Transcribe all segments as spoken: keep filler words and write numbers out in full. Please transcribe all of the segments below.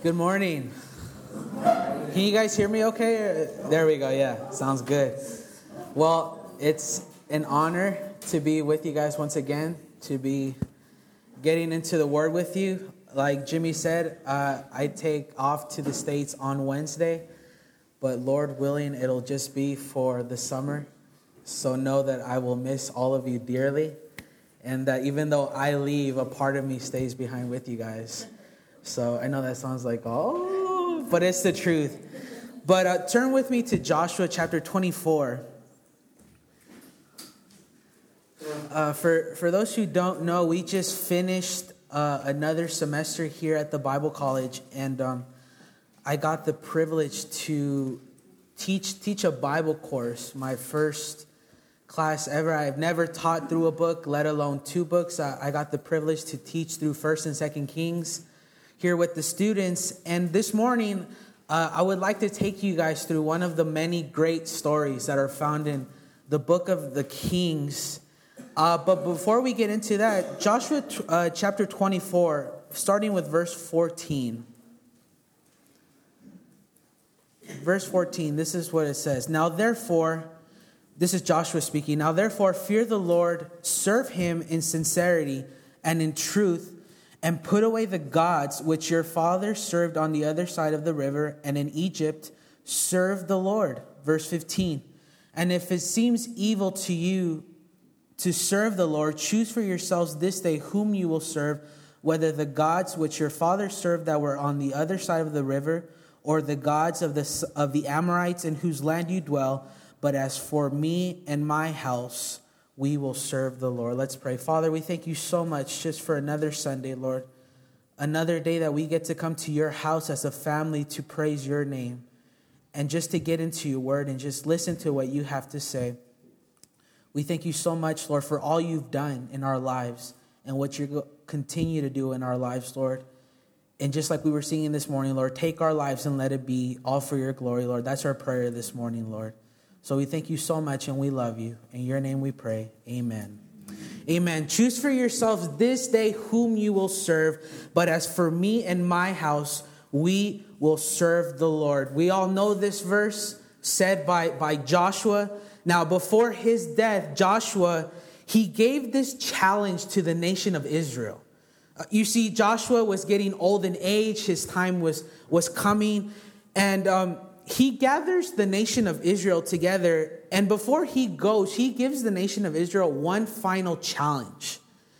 Good morning. Can you guys hear me okay? There we go. Yeah, sounds good. Well, it's an honor to be with you guys once again, to be getting into the Word with you. Like Jimmy said, uh, I take off to the States on Wednesday, but Lord willing, it'll just be for the summer. So know that I will miss all of you dearly, and that even though I leave, a part of me stays behind with you guys. So I know that sounds like, oh, but it's the truth. But uh, turn with me to Joshua chapter twenty-four. Uh, for, for those who don't know, we just finished uh, another semester here at the Bible College. And um, I got the privilege to teach teach a Bible course, my first class ever. I've never taught through a book, let alone two books. I, I got the privilege to teach through First and Second Kings here with the students. And this morning, uh, I would like to take you guys through one of the many great stories that are found in the book of the Kings. Uh, but before we get into that, Joshua uh, chapter twenty-four, starting with verse fourteen. Verse fourteen, this is what it says. Now therefore, this is Joshua speaking. Now therefore, fear the Lord, serve him in sincerity and in truth, and put away the gods which your fathers served on the other side of the river, and in Egypt serve the Lord. Verse fifteen. And if it seems evil to you to serve the Lord, choose for yourselves this day whom you will serve, whether the gods which your fathers served that were on the other side of the river, or the gods of the of the Amorites in whose land you dwell. But as for me and my house, we will serve the Lord. Let's pray. Father, we thank you so much just for another Sunday, Lord. Another day that we get to come to your house as a family to praise your name. And just to get into your word and just listen to what you have to say. We thank you so much, Lord, for all you've done in our lives and what you continue to do in our lives, Lord. And just like we were singing this morning, Lord, take our lives and let it be all for your glory, Lord. That's our prayer this morning, Lord. So we thank you so much and we love you. In your name we pray. Amen. Amen. Choose for yourselves this day whom you will serve. But as for me and my house, we will serve the Lord. We all know this verse said by, by Joshua. Now, before his death, Joshua, he gave this challenge to the nation of Israel. Uh, you see, Joshua was getting old in age. His time was, was coming. And um, he gathers the nation of Israel together. And before he goes, he gives the nation of Israel one final challenge.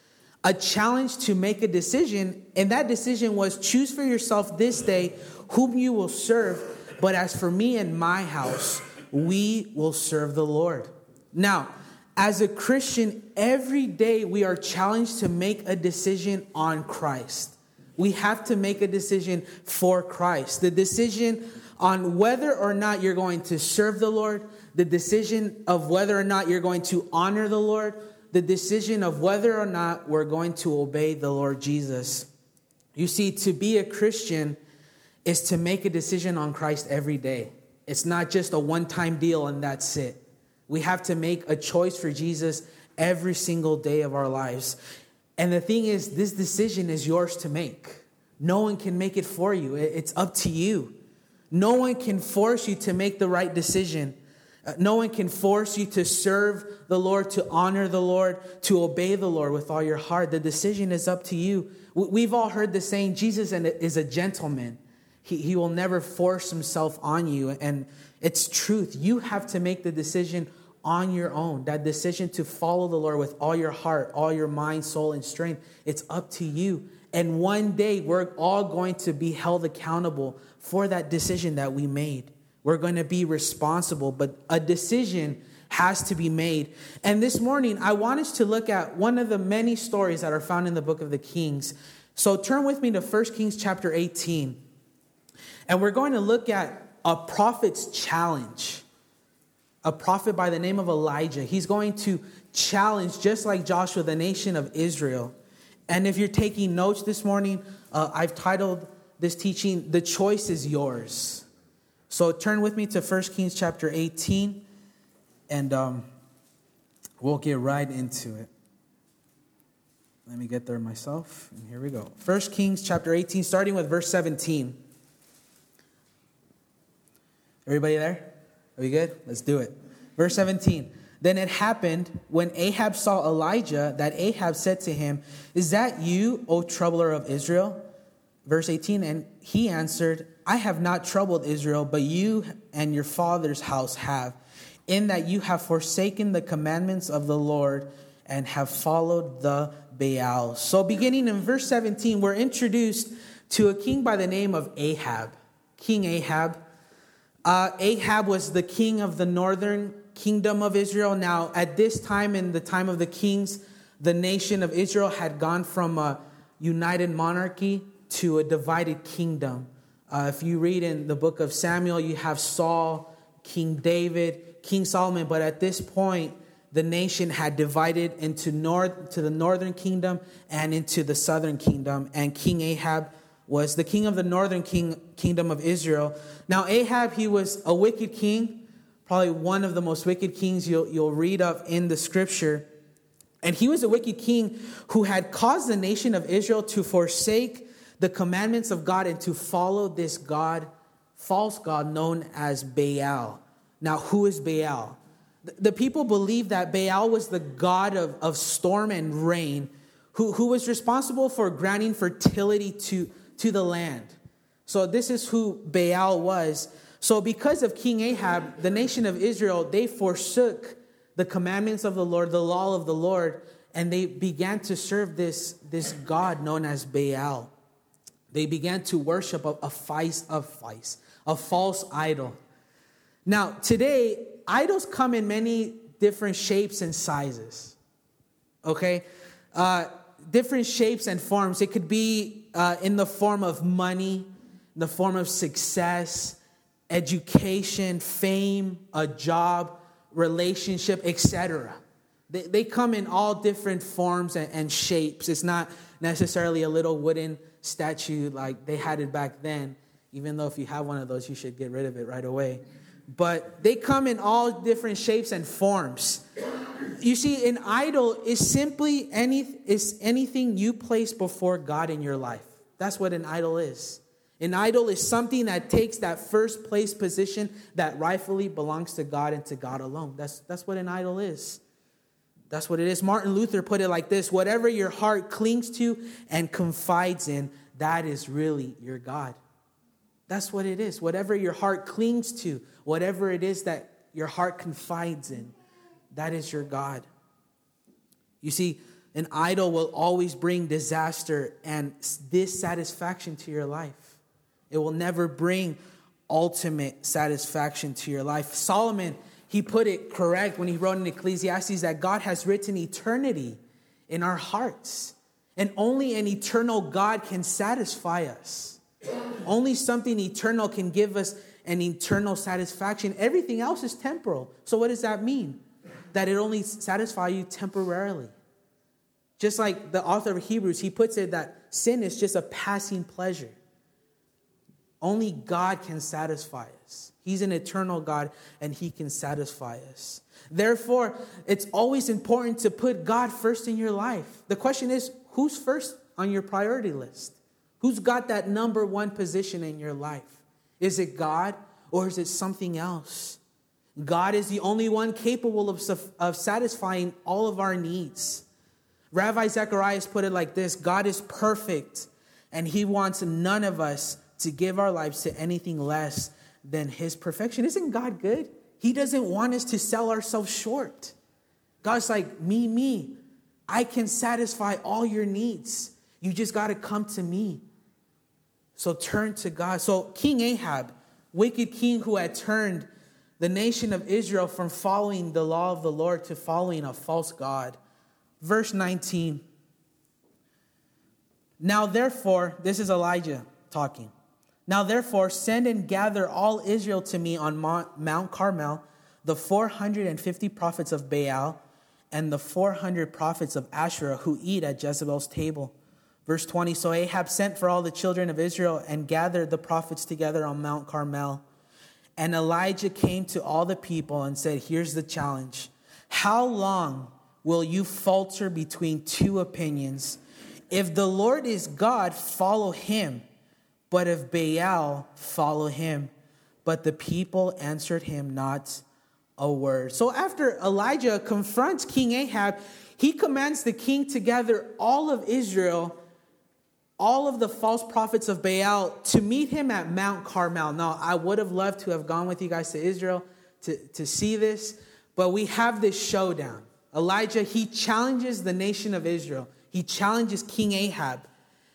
A challenge to make a decision. And that decision was, choose for yourself this day whom you will serve. But as for me and my house, we will serve the Lord. Now, as a Christian, every day we are challenged to make a decision on Christ. We have to make a decision for Christ. The decision on whether or not you're going to serve the Lord, the decision of whether or not you're going to honor the Lord, the decision of whether or not we're going to obey the Lord Jesus. You see, to be a Christian is to make a decision on Christ every day. It's not just a one-time deal and that's it. We have to make a choice for Jesus every single day of our lives. And the thing is, this decision is yours to make. No one can make it for you. It's up to you. No one can force you to make the right decision. No one can force you to serve the Lord, to honor the Lord, to obey the Lord with all your heart. The decision is up to you. We've all heard the saying, Jesus is a gentleman. He, he will never force himself on you. And it's truth. You have to make the decision on your own. That decision to follow the Lord with all your heart, all your mind, soul, and strength. It's up to you. And one day we're all going to be held accountable for that decision that we made. We're going to be responsible, but a decision has to be made. And this morning, I want us to look at one of the many stories that are found in the book of the Kings. So turn with me to First Kings chapter eighteen. And we're going to look at a prophet's challenge. A prophet by the name of Elijah. He's going to challenge, just like Joshua, the nation of Israel. And if you're taking notes this morning, uh, I've titled this teaching, The Choice is Yours. So turn with me to First Kings chapter eighteen. And um, we'll get right into it. Let me get there myself. And here we go. First Kings chapter eighteen, starting with verse seventeen. Everybody there? Are we good? Let's do it. Verse seventeen. Then it happened when Ahab saw Elijah that Ahab said to him, "Is that you, O troubler of Israel?" Verse eighteen. And he answered, "I have not troubled Israel, but you and your father's house have, in that you have forsaken the commandments of the Lord and have followed the Baals." So beginning in verse seventeen, we're introduced to a king by the name of Ahab. King Ahab. Uh, Ahab was the king of the northern kingdom of Israel. Now, at this time, in the time of the kings, the nation of Israel had gone from a united monarchy to a divided kingdom. Uh, if you read in the book of Samuel, you have Saul, King David, King Solomon. But at this point, the nation had divided into north to the northern kingdom and into the southern kingdom. And King Ahab was the king of the northern king, kingdom of Israel. Now, Ahab, he was a wicked king. Probably one of the most wicked kings you'll, you'll read of in the scripture. And he was a wicked king who had caused the nation of Israel to forsake the commandments of God and to follow this God, false God known as Baal. Now, who is Baal? The people believed that Baal was the god of, of storm and rain, who, who was responsible for granting fertility to, to the land. So this is who Baal was. So because of King Ahab, the nation of Israel, they forsook the commandments of the Lord, the law of the Lord, and they began to serve this, this god known as Baal. They began to worship a, a, vice, a, vice, a false idol. Now, today, idols come in many different shapes and sizes, okay? Uh, different shapes and forms. It could be uh, in the form of money, in the form of success, education, fame, a job, relationship, et cetera. They, they come in all different forms and, and shapes. It's not necessarily a little wooden statue like they had it back then, even though if you have one of those, you should get rid of it right away. But they come in all different shapes and forms. You see, an idol is simply any is anything you place before God in your life. That's what an idol is. An idol is something that takes that first place position that rightfully belongs to God and to God alone. That's, that's what an idol is. That's what it is. Martin Luther put it like this: whatever your heart clings to and confides in, that is really your God. That's what it is. Whatever your heart clings to, whatever it is that your heart confides in, that is your God. You see, an idol will always bring disaster and dissatisfaction to your life. It will never bring ultimate satisfaction to your life. Solomon, he put it correct when he wrote in Ecclesiastes that God has written eternity in our hearts. And only an eternal God can satisfy us. Only something eternal can give us an eternal satisfaction. Everything else is temporal. So what does that mean? That it only satisfies you temporarily. Just like the author of Hebrews, he puts it that sin is just a passing pleasure. Only God can satisfy us. He's an eternal God, and he can satisfy us. Therefore, it's always important to put God first in your life. The question is, who's first on your priority list? Who's got that number one position in your life? Is it God, or is it something else? God is the only one capable of, of satisfying all of our needs. Rabbi Zacharias put it like this: God is perfect, and he wants none of us to give our lives to anything less than his perfection. Isn't God good? He doesn't want us to sell ourselves short. God's like, me, me. I can satisfy all your needs. You just got to come to me. So turn to God. So King Ahab, wicked king who had turned the nation of Israel from following the law of the Lord to following a false god. Verse nineteen. Now therefore, this is Elijah talking. Now therefore, send and gather all Israel to me on Mount Carmel, the four hundred fifty prophets of Baal and the four hundred prophets of Asherah who eat at Jezebel's table. Verse twenty, so Ahab sent for all the children of Israel and gathered the prophets together on Mount Carmel. And Elijah came to all the people and said, here's the challenge. How long will you falter between two opinions? If the Lord is God, follow him. But if Baal, follow him. but the people answered him not a word. So after Elijah confronts King Ahab, he commands the king to gather all of Israel, all of the false prophets of Baal, to meet him at Mount Carmel. Now, I would have loved to have gone with you guys to Israel to, to see this, but we have this showdown. Elijah, he challenges the nation of Israel. He challenges King Ahab.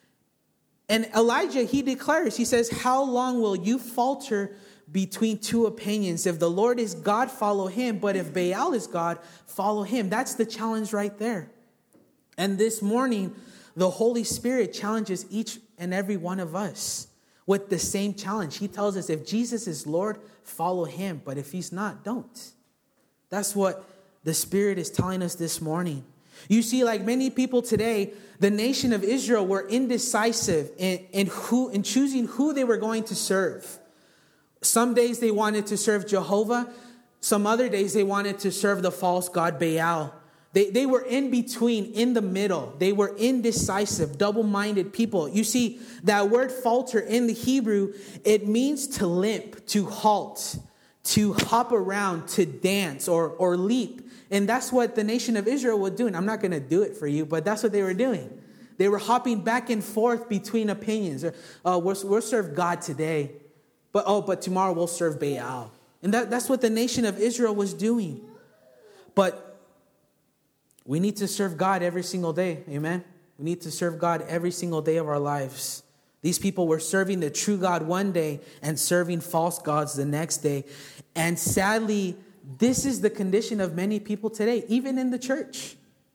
And Elijah, he declares, he says, how long will you falter between two opinions? If the Lord is God, follow him. But if Baal is God, follow him. That's the challenge right there. And this morning, the Holy Spirit challenges each and every one of us with the same challenge. He tells us, if Jesus is Lord, follow him. But if he's not, don't. That's what the Spirit is telling us this morning. You see, like many people today, the nation of Israel were indecisive in, in, who, in choosing who they were going to serve. Some days they wanted to serve Jehovah. Some other days they wanted to serve the false god Baal. They, they were in between, in the middle. They were indecisive, double-minded people. You see, that word falter in the Hebrew, it means to limp, to halt, to hop around, to dance, or, or leap. And that's what the nation of Israel was doing. I'm not going to do it for you, but that's what they were doing. They were hopping back and forth between opinions. Uh, we'll, we'll serve God today, but oh, but tomorrow we'll serve Baal. And that, that's what the nation of Israel was doing. But we need to serve God every single day. Amen? We need to serve God every single day of our lives. These people were serving the true God one day and serving false gods the next day. And sadly, this is the condition of many people today, even in the church.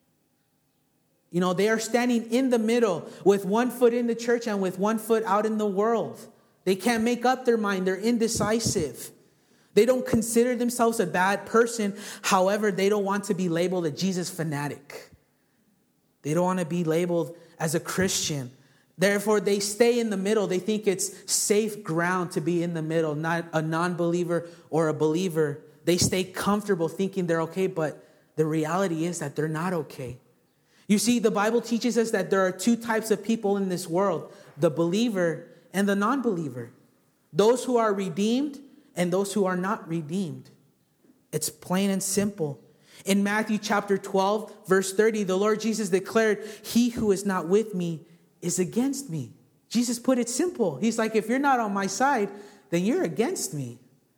You know, they are standing in the middle with one foot in the church and with one foot out in the world. They can't make up their mind. They're indecisive. They don't consider themselves a bad person. However, they don't want to be labeled a Jesus fanatic. They don't want to be labeled as a Christian. Therefore, they stay in the middle. They think it's safe ground to be in the middle, not a non-believer or a believer. They stay comfortable thinking they're okay, but the reality is that they're not okay. You see, the Bible teaches us that there are two types of people in this world, the believer and the non-believer. Those who are redeemed and those who are not redeemed. It's plain and simple. In Matthew chapter twelve, verse thirty, the Lord Jesus declared, he who is not with me is against me. Jesus put it simple. He's like, if you're not on my side, then you're against me.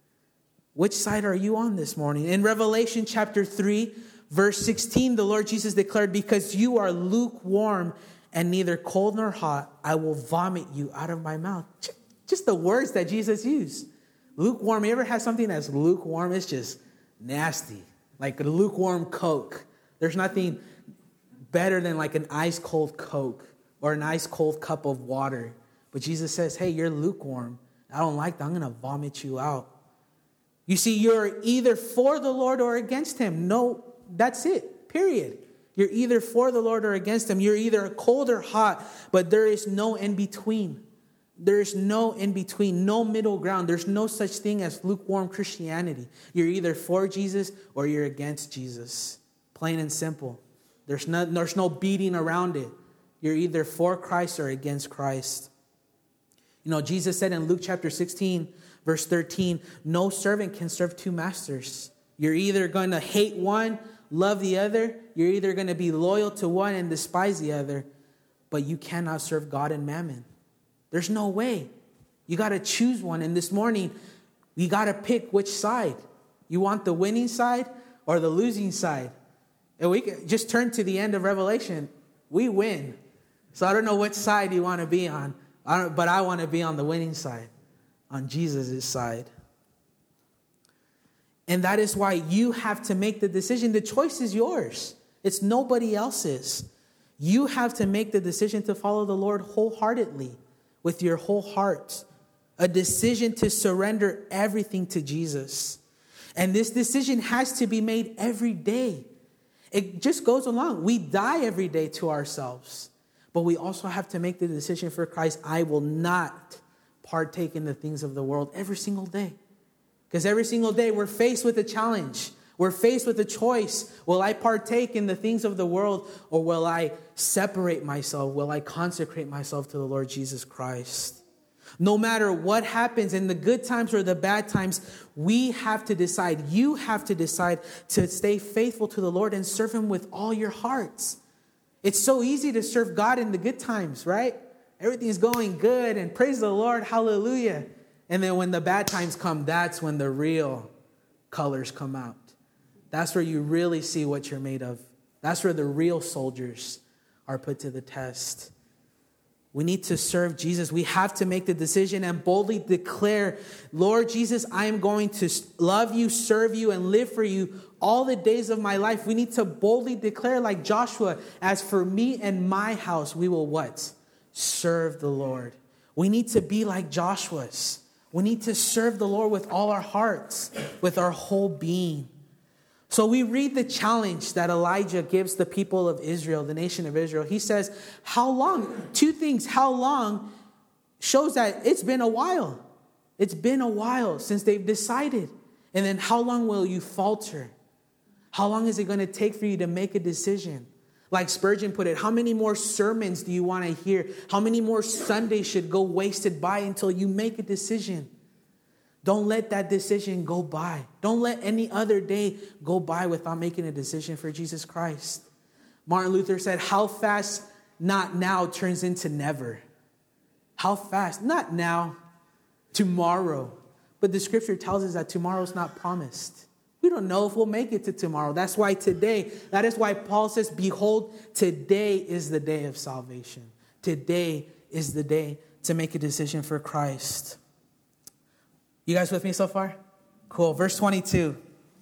Which side are you on this morning? In Revelation chapter three, verse sixteen, the Lord Jesus declared, because you are lukewarm and neither cold nor hot, I will vomit you out of my mouth. Just the words that Jesus used. Lukewarm. You ever had something that's lukewarm? It's just nasty. Like a lukewarm Coke. There's nothing better than like an ice cold Coke or an ice cold cup of water. But Jesus says, hey, you're lukewarm. I don't like that. I'm going to vomit you out. You see, you're either for the Lord or against him. No, that's it. Period. You're either for the Lord or against him. You're either cold or hot, but there is no in between. There is no in between, no middle ground. There's no such thing as lukewarm Christianity. You're either for Jesus or you're against Jesus. Plain and simple. There's no, there's no beating around it. You're either for Christ or against Christ. You know, Jesus said in Luke chapter sixteen, verse thirteen, no servant can serve two masters. You're either going to hate one, love the other. You're either going to be loyal to one and despise the other. But you cannot serve God and mammon. There's no way. You got to choose one. And this morning, you got to pick which side. You want the winning side or the losing side? And we can just turn to the end of Revelation. We win. So I don't know which side you want to be on. I don't, but I want to be on the winning side, on Jesus' side. And that is why you have to make the decision. The choice is yours. It's nobody else's. You have to make the decision to follow the Lord wholeheartedly, with your whole heart. A decision to surrender everything to Jesus. And this decision has to be made every day. It just goes along. We die every day to ourselves. But we also have to make the decision for Christ. I will not partake in the things of the world every single day. Because every single day we're faced with a challenge. We're faced with a choice. Will I partake in the things of the world, or will I separate myself? Will I consecrate myself to the Lord Jesus Christ? No matter what happens in the good times or the bad times, we have to decide, you have to decide to stay faithful to the Lord and serve him with all your hearts. It's so easy to serve God in the good times, right? Everything's going good and praise the Lord, hallelujah. And then when the bad times come, that's when the real colors come out. That's where you really see what you're made of. That's where the real soldiers are put to the test. We need to serve Jesus. We have to make the decision and boldly declare, Lord Jesus, I am going to love you, serve you, and live for you all the days of my life. We need to boldly declare like Joshua, as for me and my house, we will what? Serve the Lord. We need to be like Joshua's. We need to serve the Lord with all our hearts, with our whole being. So we read the challenge that Elijah gives the people of Israel, the nation of Israel. He says, how long? Two things. How long shows that it's been a while. It's been a while since they've decided. And then how long will you falter? How long is it going to take for you to make a decision? Like Spurgeon put it, how many more sermons do you want to hear? How many more Sundays should go wasted by until you make a decision? Don't let that decision go by. Don't let any other day go by without making a decision for Jesus Christ. Martin Luther said, how fast not now turns into never. How fast? Not now, tomorrow. But the scripture tells us that tomorrow's not promised. We don't know if we'll make it to tomorrow. That's why today, that is why Paul says, behold, today is the day of salvation. Today is the day to make a decision for Christ. You guys with me so far? Cool. Verse twenty-two.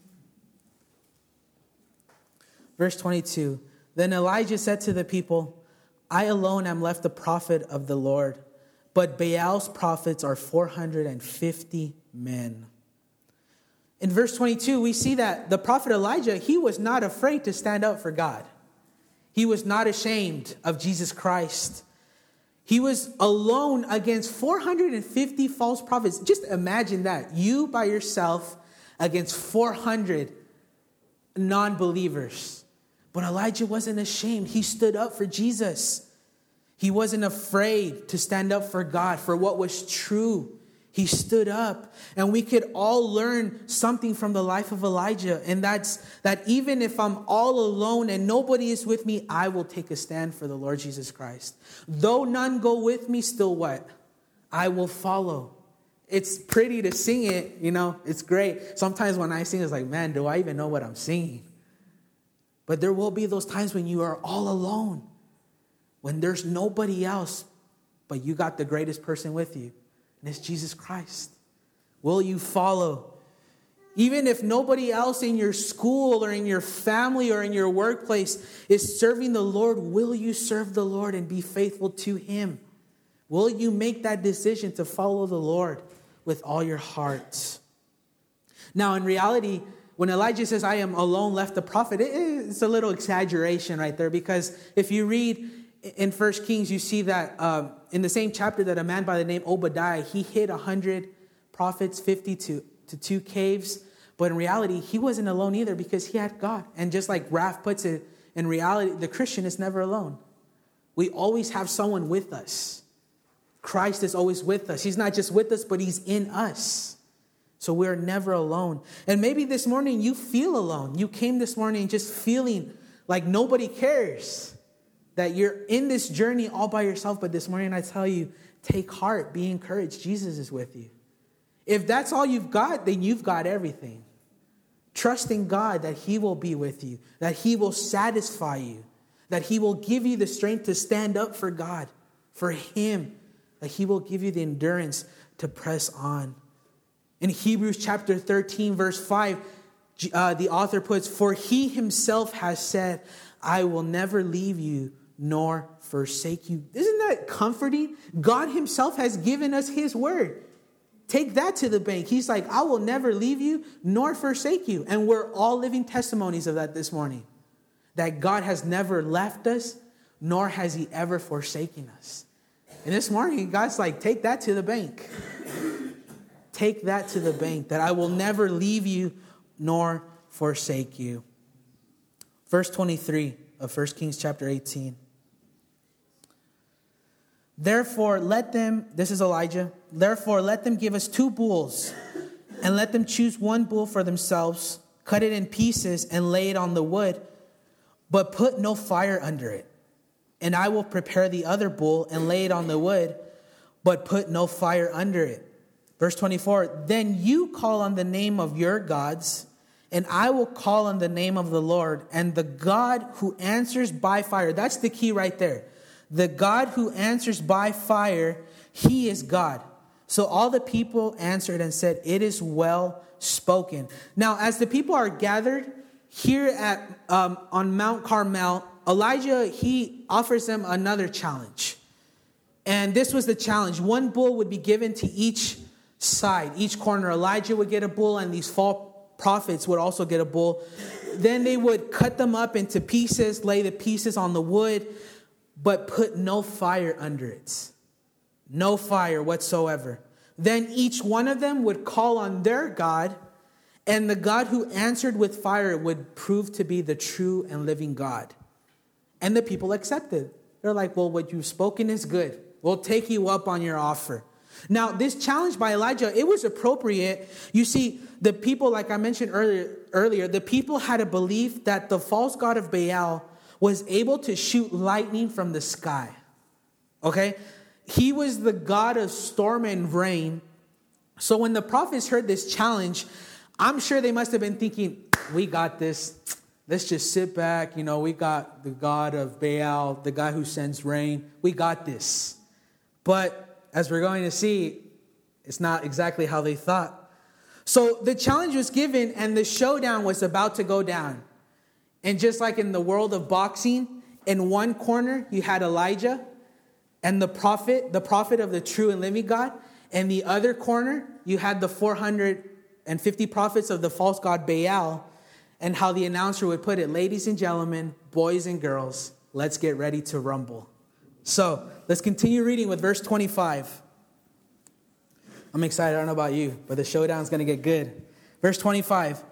Verse twenty-two. Then Elijah said to the people, I alone am left a prophet of the Lord, but Baal's prophets are four hundred fifty men. In verse twenty-two, we see that the prophet Elijah, he was not afraid to stand up for God. He was not ashamed of Jesus Christ. He was alone against four hundred fifty false prophets. Just imagine that. You by yourself against four hundred non-believers. But Elijah wasn't ashamed. He stood up for Jesus. He wasn't afraid to stand up for God, for what was true. He stood up. And we could all learn something from the life of Elijah. And that's that even if I'm all alone and nobody is with me, I will take a stand for the Lord Jesus Christ. Though none go with me, still what? I will follow. It's pretty to sing it, you know, it's great. Sometimes when I sing, it's like, man, do I even know what I'm singing? But there will be those times when you are all alone, when there's nobody else, but you got the greatest person with you. And it's Jesus Christ. Will you follow? Even if nobody else in your school or in your family or in your workplace is serving the Lord, will you serve the Lord and be faithful to him? Will you make that decision to follow the Lord with all your heart? Now, in reality, when Elijah says, I am alone left a prophet, it's a little exaggeration right there, because if you read in First Kings, you see that um, in the same chapter that a man by the name Obadiah, he hid one hundred prophets, fifty to, to two caves. But in reality, he wasn't alone either because he had God. And just like Raph puts it, in reality, the Christian is never alone. We always have someone with us. Christ is always with us. He's not just with us, but he's in us. So we're never alone. And maybe this morning you feel alone. You came this morning just feeling like nobody cares. That you're in this journey all by yourself. But this morning I tell you, take heart, be encouraged. Jesus is with you. If that's all you've got, then you've got everything. Trust in God that he will be with you. That he will satisfy you. That he will give you the strength to stand up for God. For him. That he will give you the endurance to press on. In Hebrews chapter thirteen verse five, uh, the author puts, for he himself has said, I will never leave you nor forsake you. Isn't that comforting? God himself has given us his word. Take that to the bank. He's like, I will never leave you nor forsake you. And we're all living testimonies of that this morning. That God has never left us, nor has he ever forsaken us. And this morning, God's like, take that to the bank. Take that to the bank, that I will never leave you nor forsake you. Verse twenty-three of First Kings chapter eighteen. Therefore, let them, this is Elijah, therefore let them give us two bulls, and let them choose one bull for themselves, cut it in pieces, and lay it on the wood, but put no fire under it. And I will prepare the other bull and lay it on the wood, but put no fire under it. Verse twenty-four, then you call on the name of your gods, and I will call on the name of the Lord, and the God who answers by fire. That's the key right there. The God who answers by fire, he is God. So all the people answered and said, it is well spoken. Now, as the people are gathered here at um, on Mount Carmel, Elijah, he offers them another challenge. And this was the challenge. One bull would be given to each side, each corner. Elijah would get a bull, and these false prophets would also get a bull. Then they would cut them up into pieces, lay the pieces on the wood, but put no fire under it. No fire whatsoever. Then each one of them would call on their God, and the God who answered with fire would prove to be the true and living God. And the people accepted. They're like, well, what you've spoken is good. We'll take you up on your offer. Now, this challenge by Elijah, it was appropriate. You see, the people, like I mentioned earlier, earlier, the people had a belief that the false god of Baal was able to shoot lightning from the sky. Okay? He was the god of storm and rain. So when the prophets heard this challenge, I'm sure they must have been thinking, we got this. Let's just sit back. You know, we got the god of Baal, the guy who sends rain. We got this. But as we're going to see, it's not exactly how they thought. So the challenge was given, and the showdown was about to go down. And just like in the world of boxing, in one corner you had Elijah and the prophet, the prophet of the true and living God. In the other corner, you had the four hundred fifty prophets of the false god Baal. And how the announcer would put it, ladies and gentlemen, boys and girls, let's get ready to rumble. So let's continue reading with verse twenty-five. I'm excited. I don't know about you, but the showdown's going to get good. Verse twenty-five.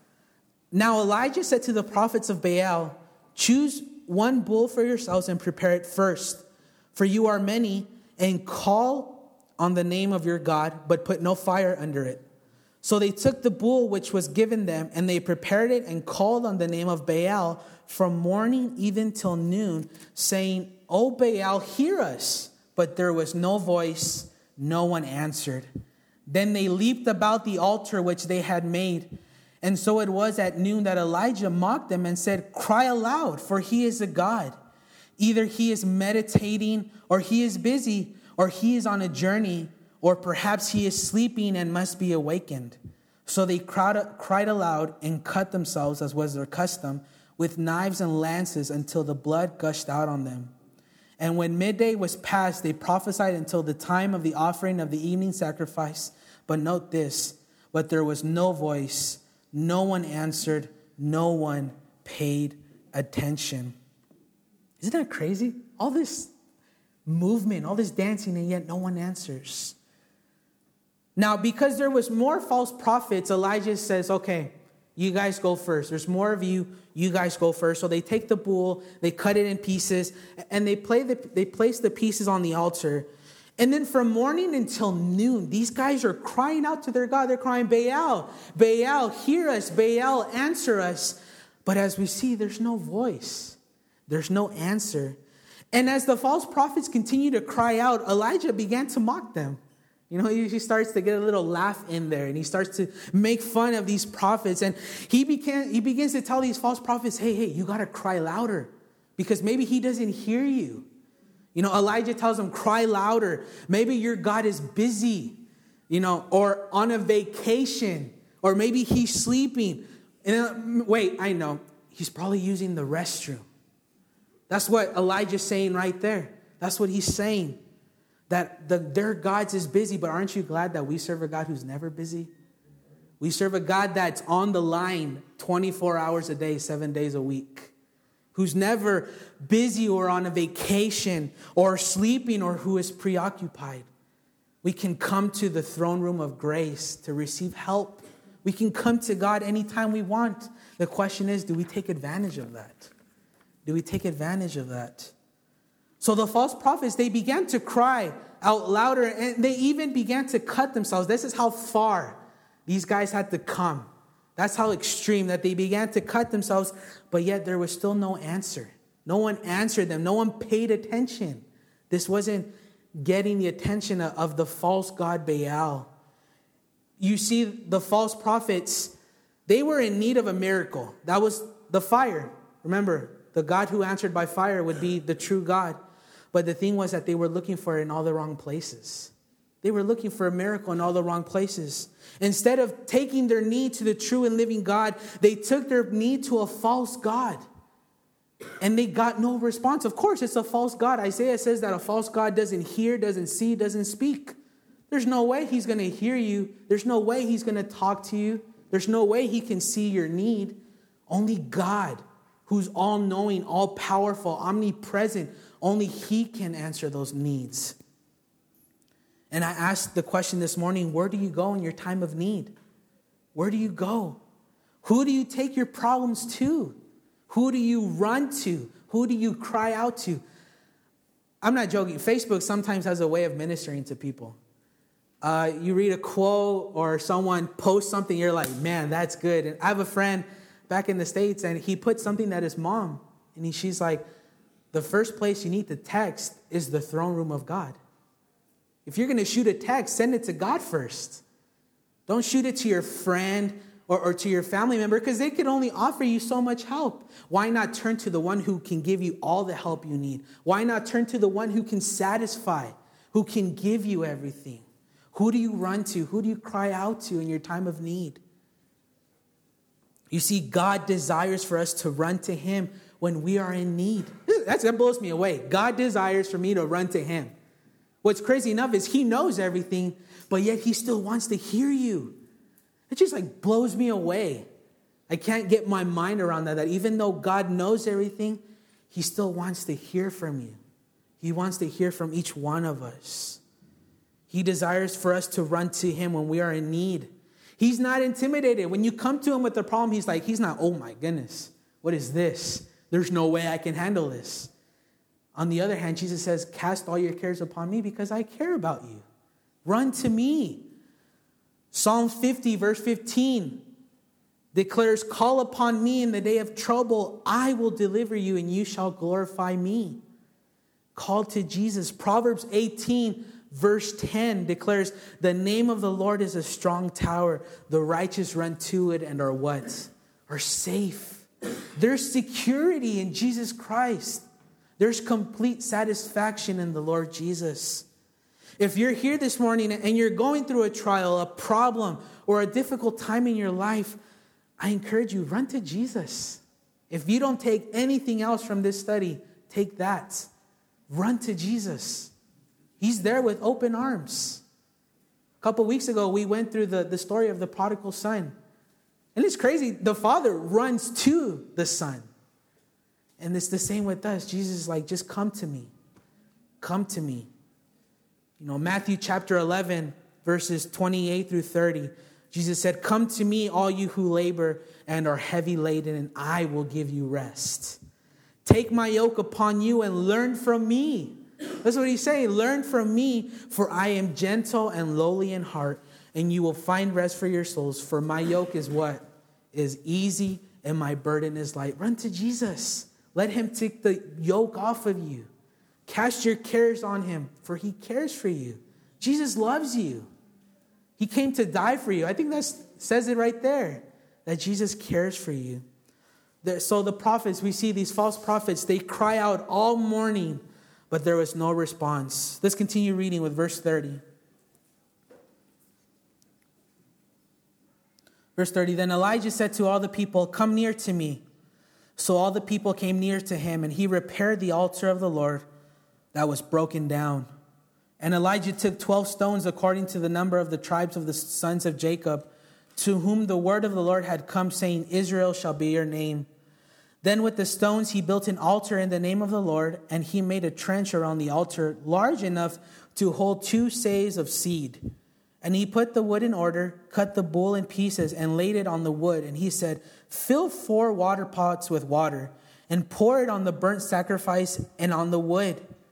Now Elijah said to the prophets of Baal, choose one bull for yourselves and prepare it first, for you are many, and call on the name of your God, but put no fire under it. So they took the bull which was given them, and they prepared it and called on the name of Baal from morning even till noon, saying, O Baal, hear us. But there was no voice, no one answered. Then they leaped about the altar which they had made. And so it was at noon that Elijah mocked them and said, cry aloud, for he is a god. Either he is meditating, or he is busy, or he is on a journey, or perhaps he is sleeping and must be awakened. So they cried, cried aloud and cut themselves, as was their custom, with knives and lances until the blood gushed out on them. And when midday was past, they prophesied until the time of the offering of the evening sacrifice. But note this, but there was no voice, no one answered, no one paid attention. Isn't that crazy? All this movement, all this dancing, and yet no one answers. Now, because there was more false prophets, Elijah says, okay, you guys go first. There's more of you. You guys go first. So they take the bull, they cut it in pieces, and they play the they place the pieces on the altar. And then from morning until noon, these guys are crying out to their God. They're crying, Baal, Baal, hear us. Baal, answer us. But as we see, there's no voice. There's no answer. And as the false prophets continue to cry out, Elijah began to mock them. You know, he starts to get a little laugh in there, and he starts to make fun of these prophets. And he began, he begins to tell these false prophets, hey, hey, you got to cry louder, because maybe he doesn't hear you. You know, Elijah tells them, cry louder. Maybe your God is busy, you know, or on a vacation, or maybe he's sleeping. And then, wait, I know. He's probably using the restroom. That's what Elijah's saying right there. That's what he's saying. That the, their God is busy, but aren't you glad that we serve a God who's never busy? We serve a God that's on the line twenty-four hours a day, seven days a week. Who's never busy or on a vacation or sleeping or who is preoccupied. We can come to the throne room of grace to receive help. We can come to God anytime we want. The question is, do we take advantage of that? Do we take advantage of that? So the false prophets, they began to cry out louder, and they even began to cut themselves. This is how far these guys had to come. That's how extreme that they began to cut themselves, but yet there was still no answer. No one answered them. No one paid attention. This wasn't getting the attention of the false god Baal. You see, the false prophets, they were in need of a miracle. That was the fire. Remember, the God who answered by fire would be the true God. But the thing was that they were looking for it in all the wrong places. They were looking for a miracle in all the wrong places. Instead of taking their need to the true and living God, they took their need to a false God. And they got no response. Of course, it's a false God. Isaiah says that a false God doesn't hear, doesn't see, doesn't speak. There's no way he's going to hear you. There's no way he's going to talk to you. There's no way he can see your need. Only God, who's all-knowing, all-powerful, omnipresent, only he can answer those needs. And I asked the question this morning, where do you go in your time of need? Where do you go? Who do you take your problems to? Who do you run to? Who do you cry out to? I'm not joking. Facebook sometimes has a way of ministering to people. Uh, you read a quote or someone posts something, you're like, man, that's good. And I have a friend back in the States, and he put something that his mom, and he, she's like, the first place you need to text is the throne room of God. If you're going to shoot a text, send it to God first. Don't shoot it to your friend or, or to your family member, because they could only offer you so much help. Why not turn to the one who can give you all the help you need? Why not turn to the one who can satisfy, who can give you everything? Who do you run to? Who do you cry out to in your time of need? You see, God desires for us to run to him when we are in need. That's, that blows me away. God desires for me to run to him. What's crazy enough is he knows everything, but yet he still wants to hear you. It just like blows me away. I can't get my mind around that, that even though God knows everything, he still wants to hear from you. He wants to hear from each one of us. He desires for us to run to him when we are in need. He's not intimidated. When you come to him with a problem, he's like, he's not, oh my goodness, what is this? There's no way I can handle this. On the other hand, Jesus says, cast all your cares upon me because I care about you. Run to me. Psalm fifty, verse fifteen declares, call upon me in the day of trouble. I will deliver you and you shall glorify me. Call to Jesus. Proverbs eighteen, verse ten declares, the name of the Lord is a strong tower. The righteous run to it and are what? Are safe. There's security in Jesus Christ. There's complete satisfaction in the Lord Jesus. If you're here this morning and you're going through a trial, a problem, or a difficult time in your life, I encourage you, run to Jesus. If you don't take anything else from this study, take that. Run to Jesus. He's there with open arms. A couple weeks ago, we went through the, the story of the prodigal son. And it's crazy. The father runs to the son. And it's the same with us. Jesus is like, just come to me. Come to me. You know, Matthew chapter eleven, verses twenty-eight through thirty. Jesus said, come to me, all you who labor and are heavy laden, and I will give you rest. Take my yoke upon you and learn from me. That's what he's saying. Learn from me, for I am gentle and lowly in heart, and you will find rest for your souls. For my yoke is what? Is easy, and my burden is light. Run to Jesus. Let him take the yoke off of you. Cast your cares on him, for he cares for you. Jesus loves you. He came to die for you. I think that says it right there, that Jesus cares for you. So the prophets, we see these false prophets, they cry out all morning, but there was no response. Let's continue reading with verse thirty. Verse thirty, then Elijah said to all the people, come near to me. So all the people came near to him, and he repaired the altar of the Lord that was broken down. And Elijah took twelve stones according to the number of the tribes of the sons of Jacob, to whom the word of the Lord had come, saying, Israel shall be your name. Then with the stones he built an altar in the name of the Lord, and he made a trench around the altar large enough to hold two seahs of seed. And he put the wood in order, cut the bull in pieces, and laid it on the wood. And he said, fill four water pots with water, and pour it on the burnt sacrifice and on the wood.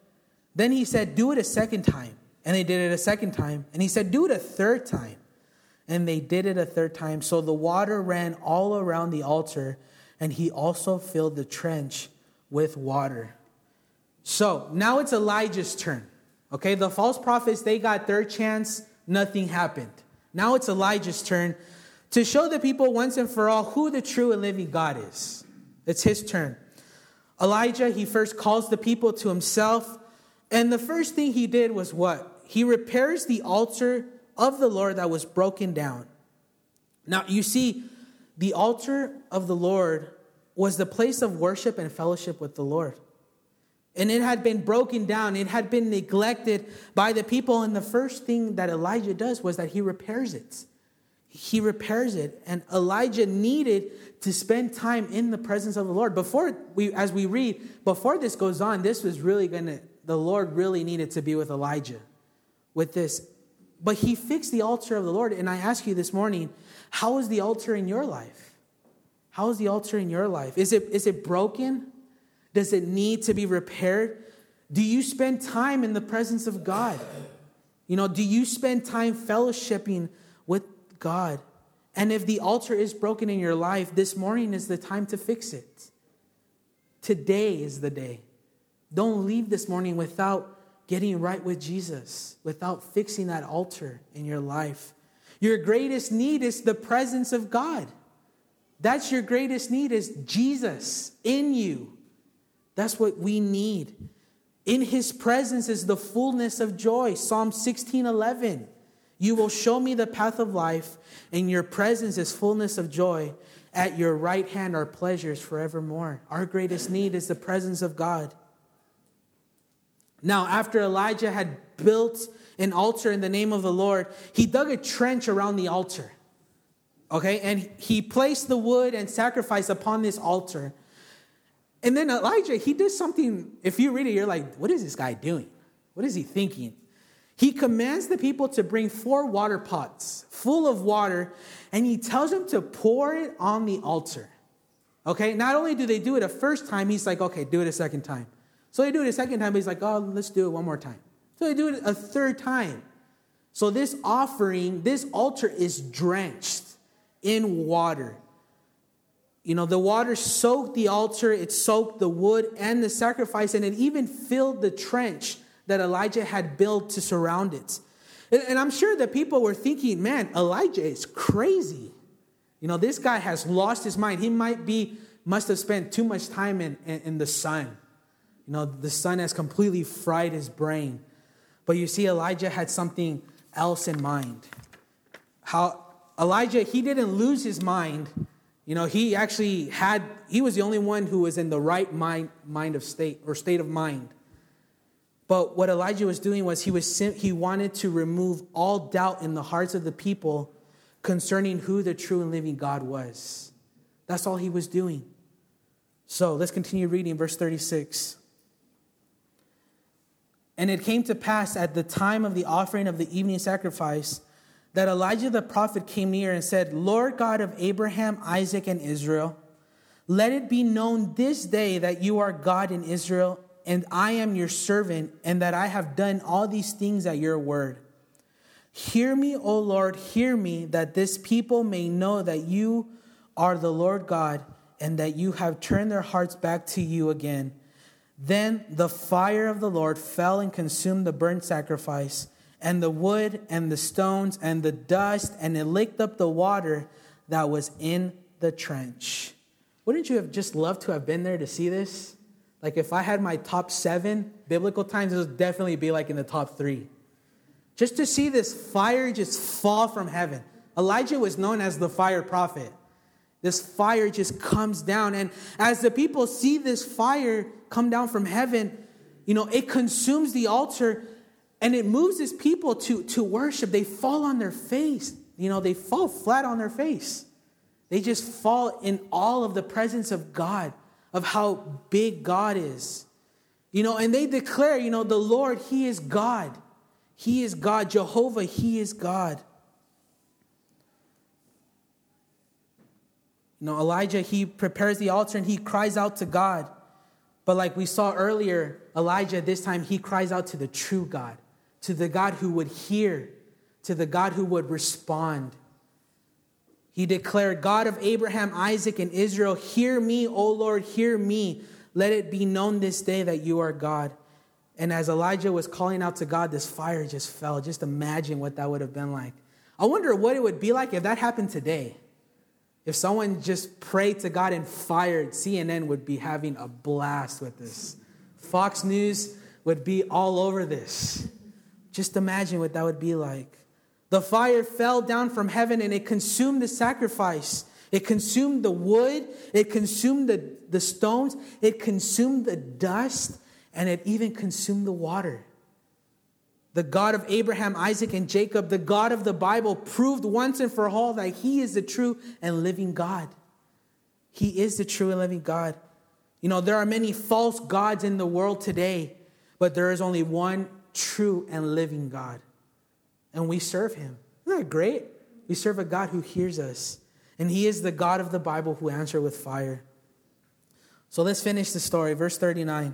Then he said, do it a second time. And they did it a second time. And he said, do it a third time. And they did it a third time. So the water ran all around the altar, and he also filled the trench with water. So now it's Elijah's turn. Okay, the false prophets, they got their chance. Nothing happened. Now it's Elijah's turn to show the people once and for all who the true and living God is. It's his turn. Elijah, he first calls the people to himself. And the first thing he did was what? He repairs the altar of the Lord that was broken down. Now, you see, the altar of the Lord was the place of worship and fellowship with the Lord. And it had been broken down. It had been neglected by the people. And the first thing that Elijah does was that he repairs it. He repairs it. And Elijah needed to spend time in the presence of the Lord. Before we, as we read, before this goes on, this was really going to, the Lord really needed to be with Elijah with this. But he fixed the altar of the Lord. And I ask you this morning, how is the altar in your life? How is the altar in your life? Is it, is it broken? Does it need to be repaired? Do you spend time in the presence of God? You know, do you spend time fellowshipping with God? And if the altar is broken in your life, this morning is the time to fix it. Today is the day. Don't leave this morning without getting right with Jesus, without fixing that altar in your life. Your greatest need is the presence of God. That's your greatest need, is Jesus in you. That's what we need. In his presence is the fullness of joy. Psalm sixteen eleven. You will show me the path of life. In your presence is fullness of joy. At your right hand are pleasures forevermore. Our greatest need is the presence of God. Now, after Elijah had built an altar in the name of the Lord, he dug a trench around the altar. Okay, and he placed the wood and sacrifice upon this altar. And then Elijah, he did something, if you read it, you're like, what is this guy doing? What is he thinking? He commands the people to bring four water pots full of water, and he tells them to pour it on the altar. Okay, not only do they do it a first time, he's like, okay, do it a second time. So they do it a second time, but he's like, oh, let's do it one more time. So they do it a third time. So this offering, this altar is drenched in water. You know, the water soaked the altar, it soaked the wood and the sacrifice, and it even filled the trench that Elijah had built to surround it. And, and I'm sure that people were thinking, man, Elijah is crazy. You know, this guy has lost his mind. He might be, must have spent too much time in, in, in the sun. You know, the sun has completely fried his brain. But you see, Elijah had something else in mind. How Elijah, he didn't lose his mind. You know, he actually had, he was the only one who was in the right mind, mind of state or state of mind. But what Elijah was doing was he was he wanted to remove all doubt in the hearts of the people concerning who the true and living God was. That's all he was doing. So let's continue reading verse thirty-six. And it came to pass at the time of the offering of the evening sacrifice that Elijah the prophet came near and said, Lord God of Abraham, Isaac, and Israel, let it be known this day that you are God in Israel, and I am your servant, and that I have done all these things at your word. Hear me, O Lord, hear me, that this people may know that you are the Lord God, and that you have turned their hearts back to you again. Then the fire of the Lord fell and consumed the burnt sacrifice, and the wood, and the stones, and the dust, and it licked up the water that was in the trench. Wouldn't you have just loved to have been there to see this? Like if I had my top seven biblical times, it would definitely be like in the top three. Just to see this fire just fall from heaven. Elijah was known as the fire prophet. This fire just comes down. And as the people see this fire come down from heaven, you know, it consumes the altar and it moves his people to, to worship. They fall on their face. You know, they fall flat on their face. They just fall in all of the presence of God, of how big God is. You know, and they declare, you know, the Lord, he is God. He is God. Jehovah, he is God. You know, Elijah, he prepares the altar and he cries out to God. But like we saw earlier, Elijah, this time he cries out to the true God, to the God who would hear, to the God who would respond. He declared, God of Abraham, Isaac, and Israel, hear me, O Lord, hear me. Let it be known this day that you are God. And as Elijah was calling out to God, this fire just fell. Just imagine what that would have been like. I wonder what it would be like if that happened today. If someone just prayed to God and fired, C N N would be having a blast with this. Fox News would be all over this. Just imagine what that would be like. The fire fell down from heaven and it consumed the sacrifice. It consumed the wood. It consumed the, the stones. It consumed the dust. And it even consumed the water. The God of Abraham, Isaac, and Jacob, the God of the Bible, proved once and for all that he is the true and living God. He is the true and living God. You know, there are many false gods in the world today, but there is only one true and living God. And we serve him. Isn't that great? We serve a God who hears us. And he is the God of the Bible who answered with fire. So let's finish the story. Verse thirty-nine.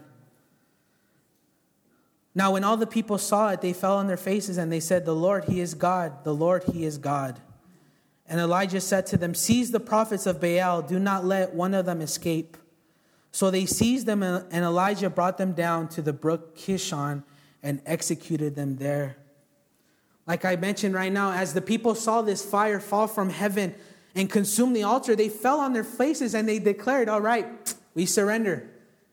Now, when all the people saw it, they fell on their faces and they said, the Lord, he is God. The Lord, he is God. And Elijah said to them, seize the prophets of Baal. Do not let one of them escape. So they seized them, and Elijah brought them down to the brook Kishon and executed them there. Like I mentioned right now, as the people saw this fire fall from heaven and consume the altar, they fell on their faces and they declared, all right, we surrender.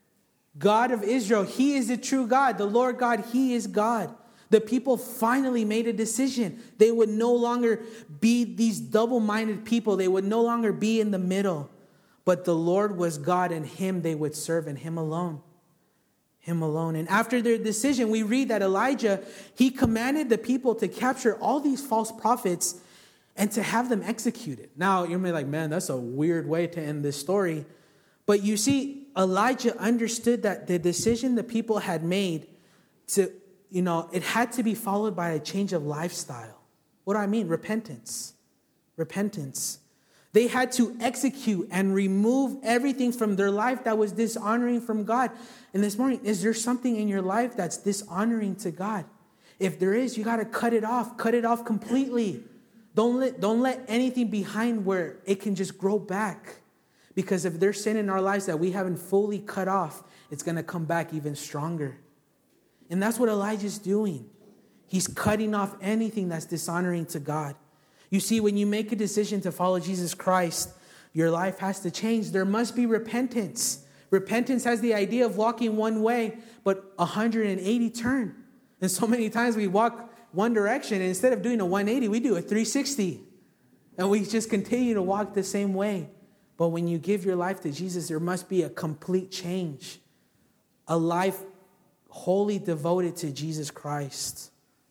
God of Israel, he is the true God. The Lord God, he is God. The people finally made a decision. They would no longer be these double-minded people. They would no longer be in the middle. But the Lord was God, and him they would serve, and him alone. Him alone. And after their decision, we read that Elijah, he commanded the people to capture all these false prophets and to have them executed. Now, you may be like, man, that's a weird way to end this story. But you see, Elijah understood that the decision the people had made to, you know, it had to be followed by a change of lifestyle. What do I mean? Repentance. Repentance. They had to execute and remove everything from their life that was dishonoring from God. And this morning, is there something in your life that's dishonoring to God? If there is, you got to cut it off. Cut it off completely. Don't let, don't let anything behind where it can just grow back. Because if there's sin in our lives that we haven't fully cut off, it's going to come back even stronger. And that's what Elijah's doing. He's cutting off anything that's dishonoring to God. You see, when you make a decision to follow Jesus Christ, your life has to change. There must be repentance. Repentance has the idea of walking one way, but one hundred eighty turn. And so many times we walk one direction, and instead of doing a one eighty, we do a three sixty. And we just continue to walk the same way. But when you give your life to Jesus, there must be a complete change. A life wholly devoted to Jesus Christ.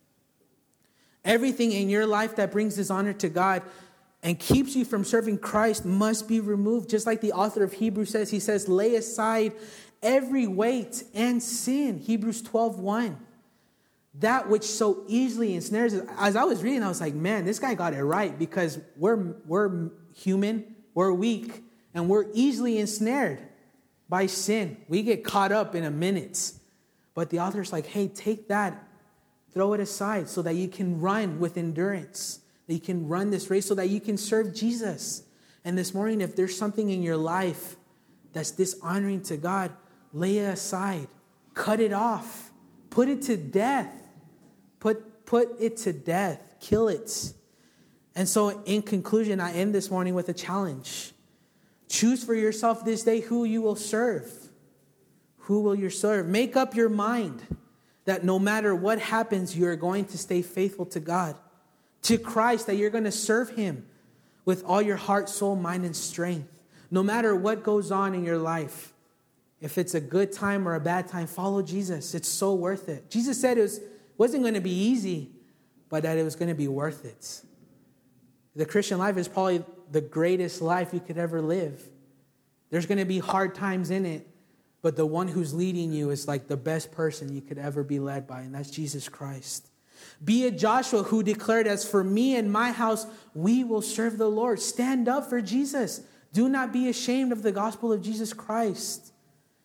Everything in your life that brings dishonor to God and keeps you from serving Christ must be removed. Just like the author of Hebrews says, he says, lay aside every weight and sin. Hebrews twelve one. That which so easily ensnares us. As I was reading, I was like, man, this guy got it right, because we're, we're human. We're weak, and we're easily ensnared by sin. We get caught up in a minute. But the author's like, hey, take that, throw it aside so that you can run with endurance, that you can run this race so that you can serve Jesus. And this morning, if there's something in your life that's dishonoring to God, lay it aside, cut it off, put it to death, put, put it to death, kill it. And so in conclusion, I end this morning with a challenge. Choose for yourself this day who you will serve. Who will you serve? Make up your mind that no matter what happens, you're going to stay faithful to God, to Christ, that you're going to serve him with all your heart, soul, mind, and strength. No matter what goes on in your life, if it's a good time or a bad time, follow Jesus. It's so worth it. Jesus said it was, wasn't going to be easy, but that it was going to be worth it. The Christian life is probably the greatest life you could ever live. There's going to be hard times in it, but the one who's leading you is like the best person you could ever be led by, and that's Jesus Christ. Be a Joshua who declared, as for me and my house, we will serve the Lord. Stand up for Jesus. Do not be ashamed of the gospel of Jesus Christ.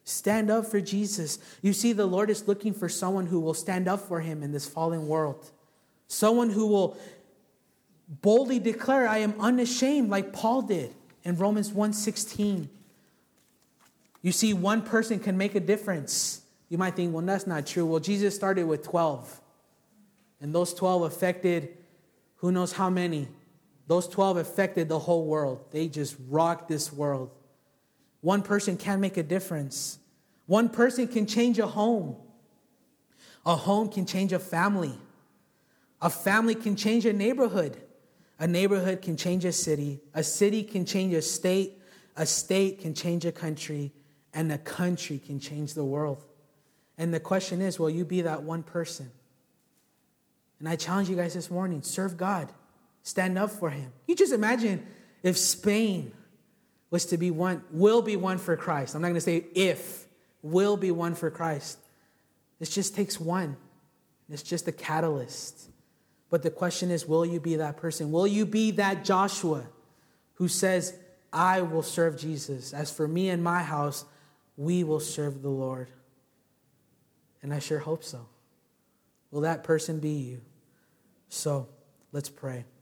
Stand up for Jesus. You see, the Lord is looking for someone who will stand up for him in this fallen world. Someone who will boldly declare, I am unashamed, like Paul did in Romans one sixteen. You see, one person can make a difference. You might think, well, that's not true. Well, Jesus started with twelve. And those twelve affected who knows how many. Those twelve affected the whole world. They just rocked this world. One person can make a difference. One person can change a home. A home can change a family. A family can change a neighborhood. A neighborhood can change a city. A city can change a state. A state can change a country. And a country can change the world. And the question is, will you be that one person? And I challenge you guys this morning, serve God. Stand up for him. You just imagine if Spain was to be one, will be one for Christ. I'm not going to say if, will be one for Christ. This just takes one. It's just a catalyst. But the question is, will you be that person? Will you be that Joshua who says, I will serve Jesus. As for me and my house, we will serve the Lord. And I sure hope so. Will that person be you? So let's pray.